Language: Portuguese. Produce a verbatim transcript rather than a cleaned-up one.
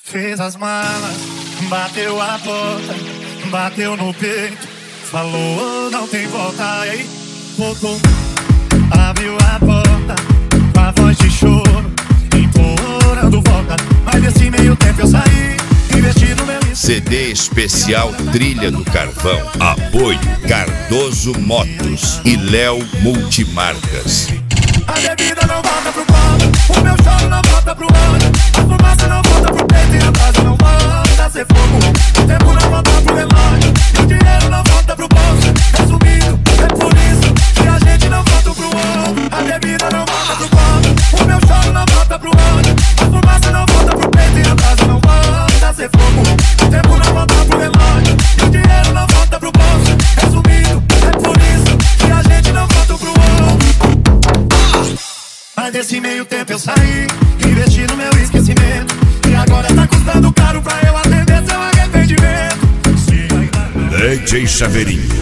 Fez as malas, bateu a porta, bateu no peito, falou não tem volta, aí voltou. Abriu a porta com a voz de choro, implorando volta. Mas nesse meio tempo eu saí, investi no meu... C D especial Trilha do Carvão. Apoio Cardoso Motos e Léo Multimarcas. A bebida não volta pro copo, o meu choro não volta pro olho, a fumaça não volta pro peito e a brasa não volta a ser fogo. O tempo não volta pro relógio e o dinheiro não volta pro bolso. Resumindo, é por isso que a gente não volta pro ouro. A bebida não volta pro copo, o meu choro não volta pro olho, a fumaça não volta pro peito e a brasa não volta a ser fogo. O tempo não volta pro relógio e o dinheiro não volta pro bolso. Resumindo, é por isso que a gente não volta pro ouro. Mas desse meio tempo eu saí, investi no meu esquecimento, e agora tá custando caro pra eu atender seu arrependimento. D J Chaveirinho.